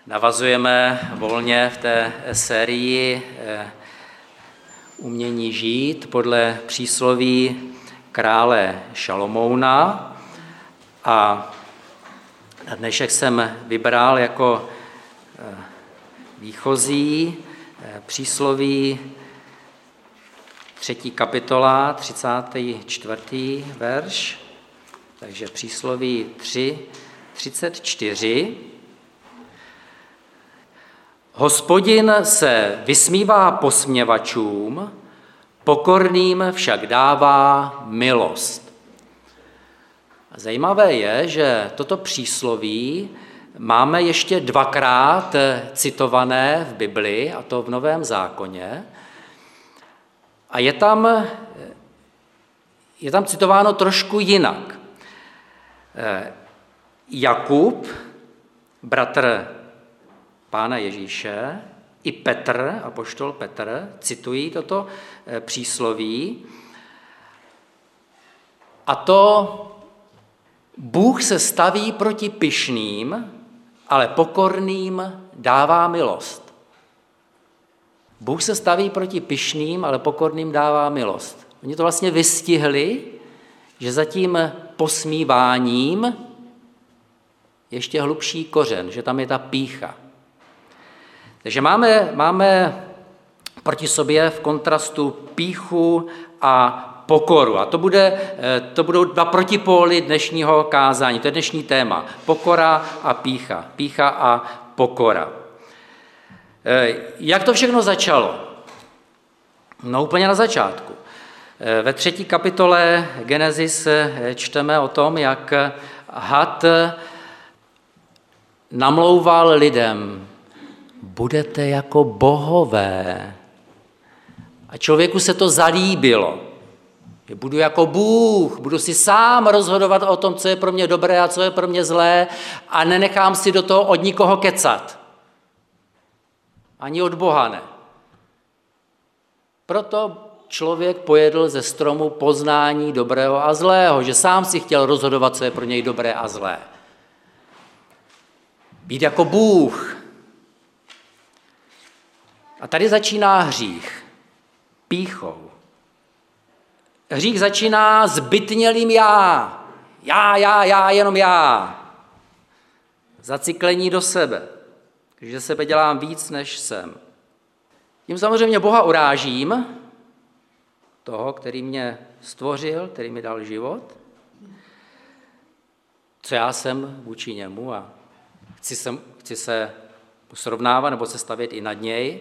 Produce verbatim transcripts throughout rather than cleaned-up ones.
Navazujeme volně v té sérii Umění žít podle přísloví krále Šalomouna a na dnešek jsem vybral jako výchozí přísloví třetí kapitola, třicátý čtvrtý verš, takže přísloví tři, třicet čtyři. Hospodin se vysmívá posměvačům, pokorným však dává milost. Zajímavé je, že toto přísloví máme ještě dvakrát citované v Bibli, a to v Novém zákoně. A je tam, je tam citováno trošku jinak. Jakub, bratr Pána Ježíše, i Petr, apoštol Petr, citují toto přísloví. A to Bůh se staví proti pyšným, ale pokorným dává milost. Bůh se staví proti pyšným, ale pokorným dává milost. Oni to vlastně vystihli, že za tím posmíváním ještě hlubší kořen, že tam je ta pýcha. Takže máme, máme proti sobě v kontrastu pýchu a pokoru. A to, bude, to budou dva protipóly dnešního kázání. To je dnešní téma. Pokora a pýcha. Pýcha a pokora. Jak to všechno začalo? No úplně na začátku. Ve třetí kapitole Genesis čteme o tom, jak had namlouval lidem: budete jako bohové. A člověku se to zalíbilo. Že budu jako Bůh, budu si sám rozhodovat o tom, co je pro mě dobré a co je pro mě zlé a nenechám si do toho od nikoho kecat. Ani od Boha ne. Proto člověk pojedl ze stromu poznání dobrého a zlého, že sám si chtěl rozhodovat, co je pro něj dobré a zlé. Být jako Bůh. A tady začíná hřích. Pýchou. Hřích začíná zbytnělým já. Já, já, já, jenom já. Zacyklení do sebe. Takže sebe dělám víc, než jsem. Tím samozřejmě Boha urážím, toho, který mě stvořil, který mi dal život, co já jsem vůči němu a chci se, chci se srovnávat nebo se stavět i nad něj.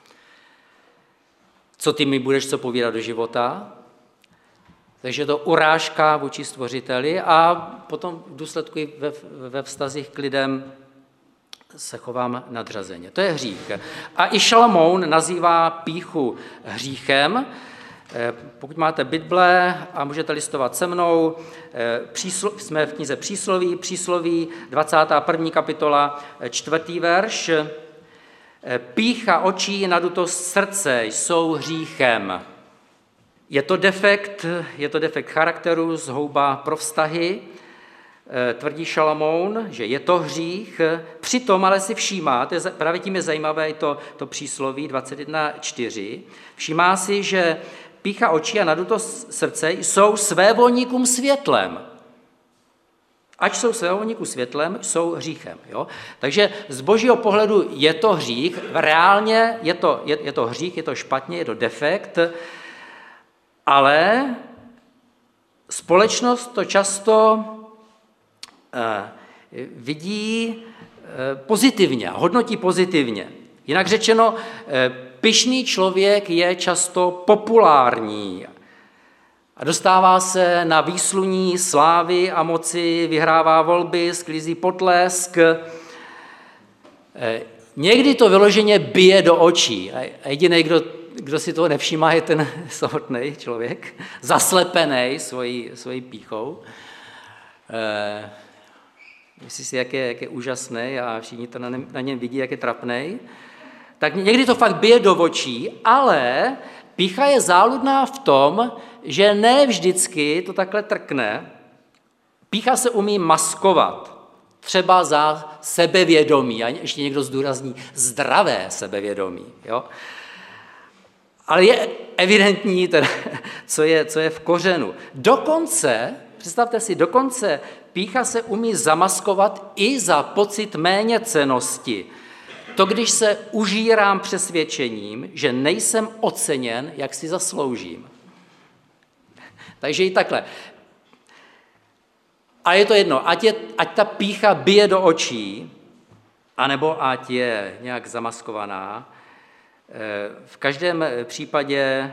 Co ty mi budeš co povídat do života? Takže je to urážka vůči stvořiteli a potom v důsledku i ve, ve vztazích k lidem se chovám nadřazeně. To je hřích. A i Šalamoun nazývá pýchu hříchem. Pokud máte Bible a můžete listovat se mnou, příslo, jsme v knize Přísloví, Přísloví, dvacátá první kapitola, čtvrtý verš. Pýcha očí, nadutost srdce jsou hříchem. Je to defekt, je to defekt charakteru, zhouba pro vztahy, tvrdí Šalamoun, že je to hřích. Přitom ale si všímá, právě tím je zajímavé to, to přísloví dvacet jedna čtyři, všímá si, že pýcha očí a nadutost srdce jsou svévolníkům světlem. Ať jsou svévolníkům světlem, jsou hříchem. Jo? Takže z božího pohledu je to hřích, reálně je to, je, je to hřích, je to špatně, je to defekt, ale společnost to často eh, vidí eh, pozitivně, hodnotí pozitivně. Jinak řečeno, eh, pyšný člověk je často populární a dostává se na výsluní slávy a moci, vyhrává volby, sklízí potlesk. Eh, někdy to vyloženě bije do očí a jediný, kdo Kdo si toho nevšímá, je ten samotný člověk, zaslepený svojí, svojí pýchou. E, myslí si, jak je, jak je úžasný a všichni to na, něm, na něm vidí, jak je trapnej. Tak někdy to fakt bije do očí, ale pýcha je záludná v tom, že ne vždycky to takhle trkne. Pýcha se umí maskovat. třeba za sebevědomí, a ještě někdo zdůrazní zdravé sebevědomí. Jo? Ale je evidentní, teda, co, je, co je v kořenu. Dokonce, představte si, dokonce pýcha se umí zamaskovat i za pocit méněcennosti. To, když se užírám přesvědčením, že nejsem oceněn, jak si zasloužím. Takže i takhle. A je to jedno, ať, je, ať ta pýcha bije do očí, anebo ať je nějak zamaskovaná, v každém případě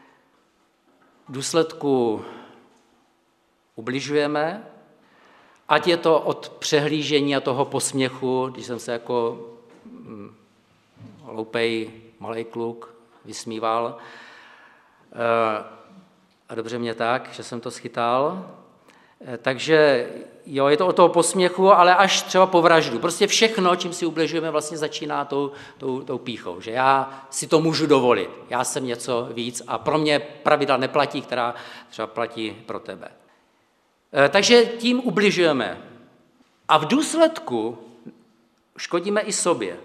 důsledku ubližujeme, ať je to od přehlížení a toho posměchu, když jsem se jako hloupej malej kluk vysmíval, a dobře mě tak, že jsem to schytal. Takže jo, je to o toho posměchu, ale až třeba po vraždu. Prostě všechno, čím si ubližujeme, vlastně začíná tou, tou, tou pýchou, že já si to můžu dovolit, já jsem něco víc a pro mě pravidla neplatí, která třeba platí pro tebe. Takže tím ubližujeme. A v důsledku škodíme i sobě.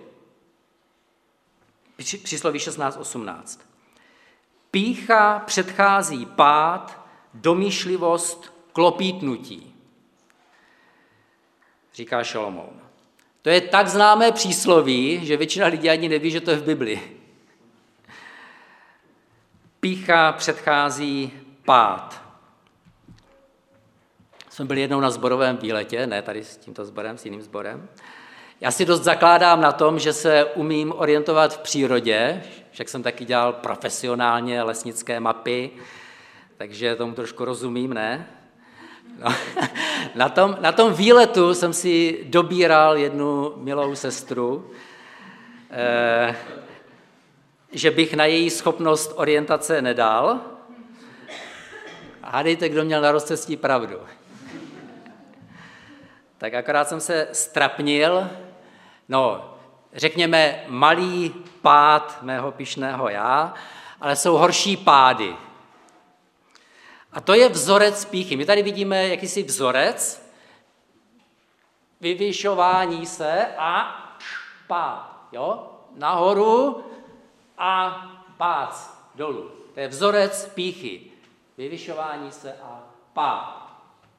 Přísloví šestnáct osmnáct. Pýcha předchází pád, domýšlivost, klopítnutí, říká Šalomoun. To je tak známé přísloví, že většina lidí ani neví, že to je v Biblii. Pýcha předchází pád. Jsme byli jednou na sborovém výletě, ne tady s tímto sborem, s jiným sborem. Já si dost zakládám na tom, že se umím orientovat v přírodě, však jsem taky dělal profesionálně lesnické mapy, takže tomu trošku rozumím, ne? No, na, tom, na tom výletu jsem si dobíral jednu milou sestru, eh, že bych na její schopnost orientace nedal. A hádejte, kdo měl na rozcestí pravdu. Tak akorát jsem se strapnil, no, řekněme, malý pád mého pyšného já, ale jsou horší pády. A to je vzorec pýchy. My tady vidíme jakýsi vzorec, vyvyšování se a pád. Jo? Nahoru a pád dolů. To je vzorec pýchy. Vyvyšování se a pád.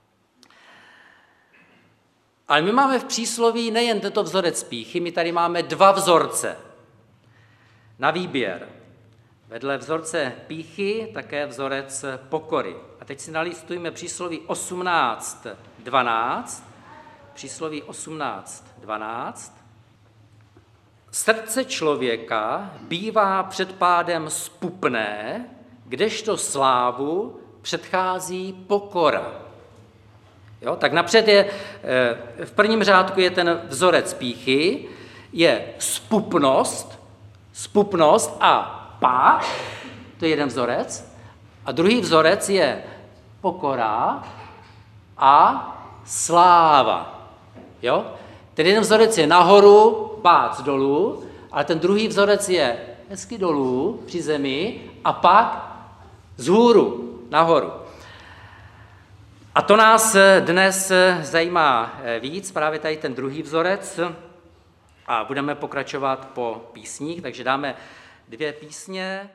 Ale my máme v přísloví nejen tento vzorec pýchy, my tady máme dva vzorce na výběr. Vedle vzorce pýchy také vzorec pokory. A teď si nalistujeme přísloví osmnáct dvanáct. Přísloví osmnáct dvanáct. Srdce člověka bývá před pádem zpupné, kdežto slávu předchází pokora. Jo? Tak napřed je, v prvním řádku je ten vzorec pýchy, je zpupnost, zpupnost a pád, to je jeden vzorec, a druhý vzorec je pokora a sláva. Jo? Ten jeden vzorec je nahoru, pád dolů, ale ten druhý vzorec je hezky dolů při zemi a pak vzhůru, nahoru. A to nás dnes zajímá víc, právě tady ten druhý vzorec, a budeme pokračovat po písních, takže dáme dvě písně.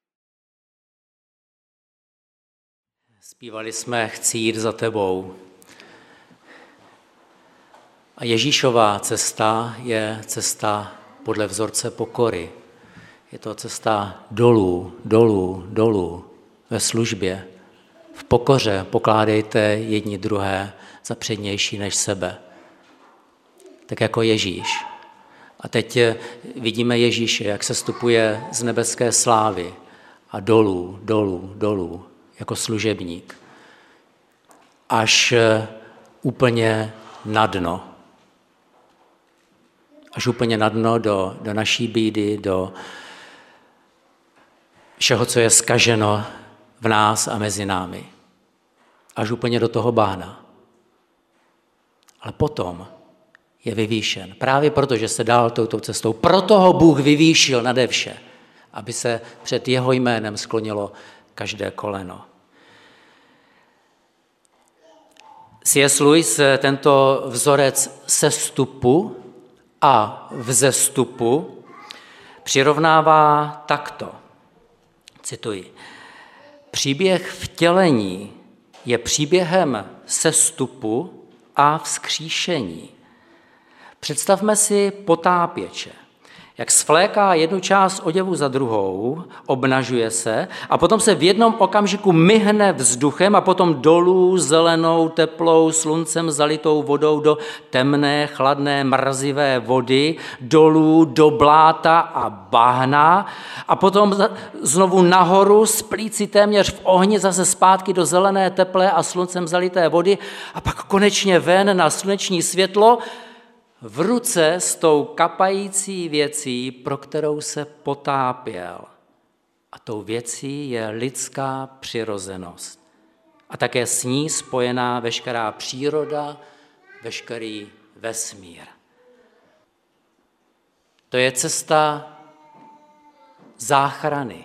Zpívali jsme Chci jít za tebou. A Ježíšová cesta je cesta podle vzorce pokory. Je to cesta dolů, dolů, dolů ve službě. V pokoře pokládejte jedni druhé za přednější než sebe. Tak jako Ježíš. A teď vidíme Ježíše, jak se stupuje z nebeské slávy a dolů, dolů, dolů, jako služebník. Až úplně na dno. Až úplně na dno do, do naší bídy, do všeho, co je zkaženo v nás a mezi námi. Až úplně do toho bahna. Ale potom je vyvýšen. Právě proto, že se dál touto cestou. Proto ho Bůh vyvýšil nade vše, aby se před jeho jménem sklonilo každé koleno. C S. Lewis tento vzorec sestupu a vzestupu přirovnává takto. Cituji. Příběh vtělení je příběhem sestupu a vzkříšení. Představme si potápěče, jak svléká jednu část oděvu za druhou, obnažuje se a potom se v jednom okamžiku myhne vzduchem a potom dolů zelenou, teplou, sluncem zalitou vodou do temné, chladné, mrazivé vody, dolů do bláta a bahna a potom znovu nahoru splíci téměř v ohni zase zpátky do zelené, teplé a sluncem zalité vody a pak konečně ven na sluneční světlo, v ruce s tou kapající věcí, pro kterou se potápěl. A tou věcí je lidská přirozenost. A také s ní spojená veškerá příroda, veškerý vesmír. To je cesta záchrany.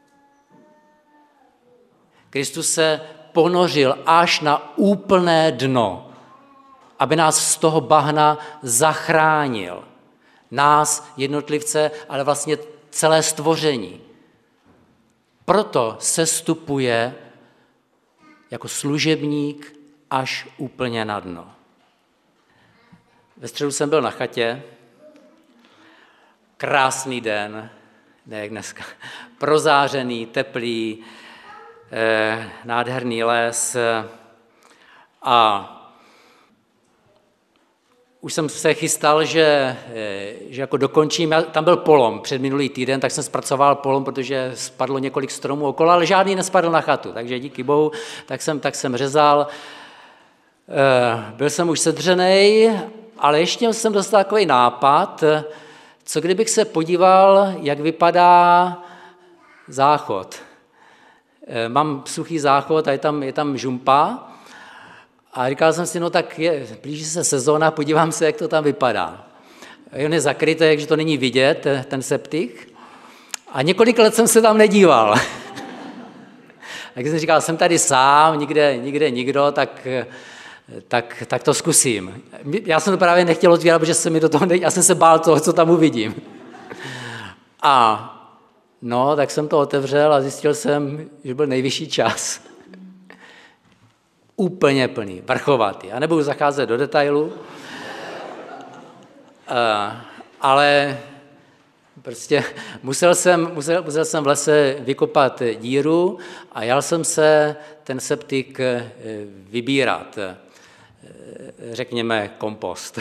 Kristus se ponořil až na úplné dno, aby nás z toho bahna zachránil. Nás, jednotlivce, ale vlastně celé stvoření. Proto sestupuje jako služebník až úplně na dno. Ve středu jsem byl na chatě, krásný den, ne jak dneska, prozářený, teplý, eh, nádherný les a už jsem se chystal, že, že jako dokončím, tam byl polom před minulý týden, tak jsem zpracoval polom, protože spadlo několik stromů okolo, ale žádný nespadl na chatu, takže díky bohu, tak jsem, tak jsem řezal. Byl jsem už sedřenej, ale ještě jsem dostal takový nápad, co kdybych se podíval, jak vypadá záchod. Mám suchý záchod a je tam, je tam žumpa, a říkal jsem si, no tak je, blíží se sezóna, podívám se, jak to tam vypadá. On je zakrytý, takže to není vidět, ten septik. A několik let jsem se tam nedíval. Tak jsem říkal, jsem tady sám, nikde, nikde nikdo, tak, tak, tak to zkusím. Já jsem to právě nechtěl otvírat, protože se mi do toho, já jsem se bál toho, co tam uvidím. A no, tak jsem to otevřel a zjistil jsem, že byl nejvyšší čas. Úplně plný, vrchovatý. Já nebudu zacházet do detailu, ale prostě musel jsem, musel, musel jsem v lese vykopat díru a jel jsem se ten septik vybírat, řekněme kompost.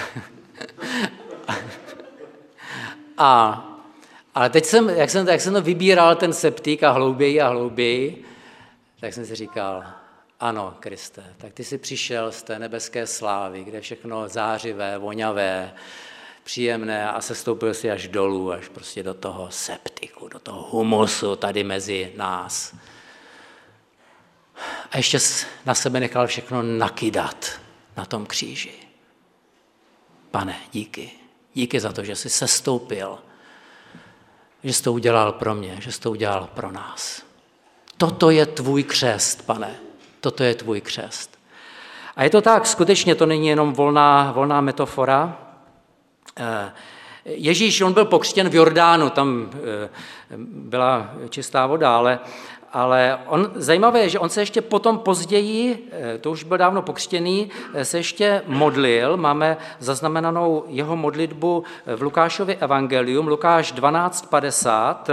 A, ale teď jsem jak, jsem, jak jsem to vybíral, ten septik a hlouběji a hlouběji, tak jsem si říkal, ano, Kriste, tak ty jsi přišel z té nebeské slávy, kde všechno zářivé, voňavé, příjemné a sestoupil si až dolů, až prostě do toho septiku, do toho humusu tady mezi nás. A ještě na sebe nechal všechno nakydat na tom kříži. Pane, díky. Díky za to, že jsi sestoupil, že jsi to udělal pro mě, že jsi to udělal pro nás. Toto je tvůj křest, Pane. Toto je tvůj křest. A je to tak, skutečně to není jenom volná, volná metafora. Ježíš, on byl pokřtěn v Jordánu, tam byla čistá voda, ale, ale on, zajímavé je, že on se ještě potom později, to už byl dávno pokřtěný, se ještě modlil, máme zaznamenanou jeho modlitbu v Lukášově evangelium, Lukáš dvanáct padesát,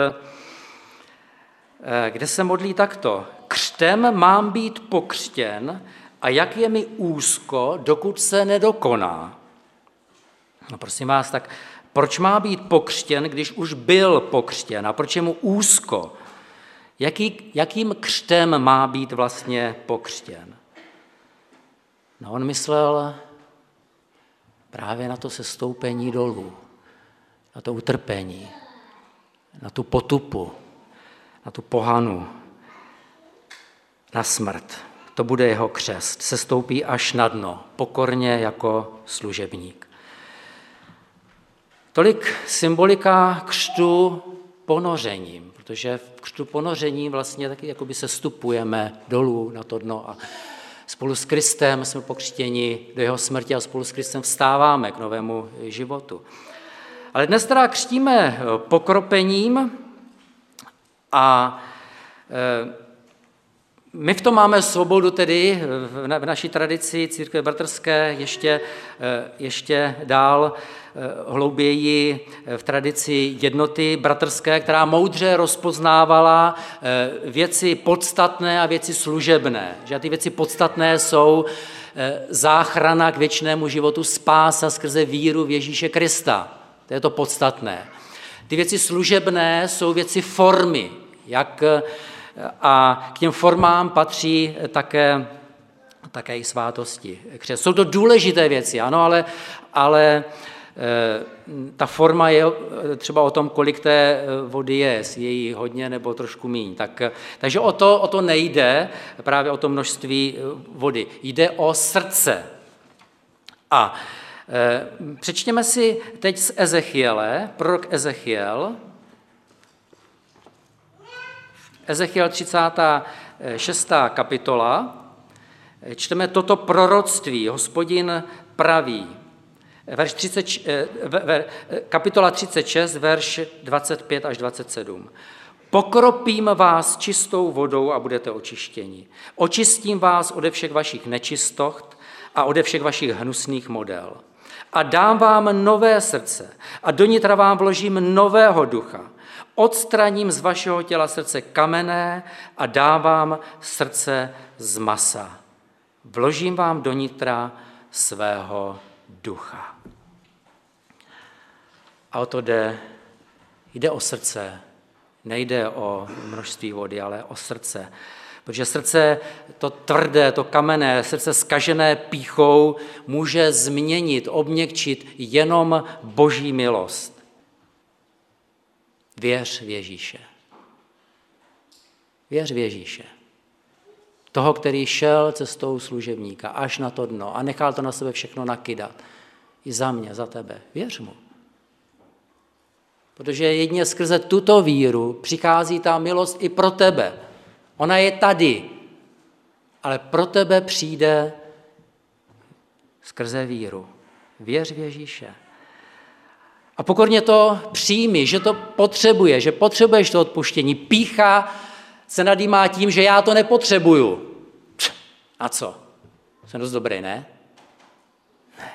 kde se modlí takto. Křtem mám být pokřtěn a jak je mi úzko, dokud se nedokoná. No prosím vás, tak proč má být pokřtěn, když už byl pokřtěn? A proč je mu úzko? Jaký, jakým křtem má být vlastně pokřtěn? No on myslel právě na to sestoupení dolů, na to utrpení, na tu potupu, na tu pohanu, na smrt. To bude jeho křest. Sestoupí až na dno, pokorně jako služebník. Tolik symbolika křtu ponořením, protože v křtu ponoření vlastně taky jakoby sestupujeme dolů na to dno a Spolu s Kristem jsme pokřtěni do jeho smrti a spolu s Kristem vstáváme k novému životu. Ale dnes teda křtíme pokropením a my v tom máme svobodu tedy v naší tradici církve bratrské ještě, ještě dál hlouběji v tradici jednoty bratrské, která moudře rozpoznávala věci podstatné a věci služebné. Že ty věci podstatné jsou záchrana k věčnému životu, spása skrze víru v Ježíše Krista. To je to podstatné. Ty věci služebné jsou věci formy, jak a k těm formám patří také, také i svátosti. Jsou to důležité věci, ano, ale, ale ta forma je třeba o tom, kolik té vody je, jestli je jí hodně nebo trošku míň. Tak, takže o to, o to nejde, právě o to množství vody. Jde o srdce. A e, přečtěme si teď z Ezechiele, prorok Ezechiel, Ezechiel třicátá šestá kapitola, čteme toto proroctví, Hospodin praví, verš třicet, kapitola třicet šest, verš dvacet pět až dvacet sedm. Pokropím vás čistou vodou a budete očištěni. Očistím vás ode všech vašich nečistost a ode všech vašich hnusných model. A dám vám nové srdce a do nitra vám vložím nového ducha. Odstraním z vašeho těla srdce kamenné a dám vám srdce z masa. Vložím vám do nitra svého ducha. A o to jde, jde o srdce, nejde o množství vody, ale o srdce. Protože srdce, to tvrdé, to kamenné, srdce zkažené pýchou může změnit, obměkčit jenom Boží milost. Věř v Ježíše. Věř v Ježíše. Toho, který šel cestou služebníka až na to dno a nechal to na sebe všechno nakydat. I za mě, za tebe. Věř mu. Protože jedině skrze tuto víru přichází ta milost i pro tebe. Ona je tady, ale pro tebe přijde skrze víru. Věř v Ježíše. A pokorně to přijmi, že to potřebuje, že potřebuješ to odpuštění. Pýcha se nadýmá tím, že já to nepotřebuju. A co? Jsem dost dobrý, ne? Ne.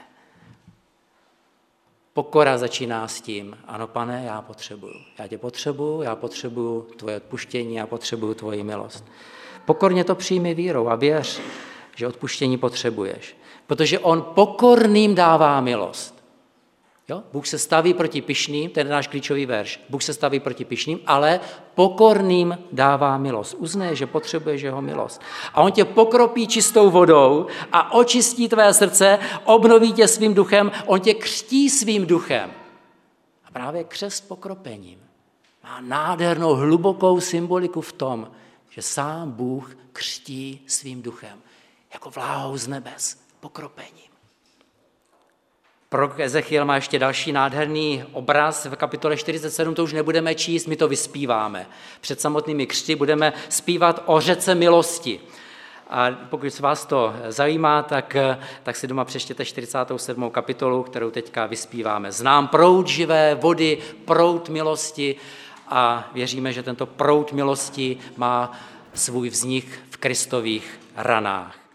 Pokora začíná s tím, ano, Pane, já potřebuju. Já tě potřebuju, já potřebuju tvoje odpuštění, já potřebuju tvoji milost. Pokorně to přijmi vírou a věř, že odpuštění potřebuješ. Protože on pokorným dává milost. Jo? Bůh se staví proti pyšným, ten je náš klíčový verš. Bůh se staví proti pyšným, ale pokorným dává milost. Uznej, že potřebuješ jeho milost. A on tě pokropí čistou vodou a očistí tvé srdce, obnoví tě svým duchem, on tě křtí svým duchem. A právě křest pokropením má nádhernou, hlubokou symboliku v tom, že sám Bůh křtí svým duchem, jako vláhou z nebes, pokropením. Prorok Ezechiel má ještě další nádherný obraz v kapitole čtyřicet sedm, to už nebudeme číst, my to vyspíváme. Před samotnými křty budeme zpívat o řece milosti. A pokud se vás to zajímá, tak, tak si doma přečtěte čtyřicátou sedmou kapitolu, kterou teďka vyspíváme. Znám proud živé vody, proud milosti a věříme, že tento proud milosti má svůj vznik v Kristových ranách.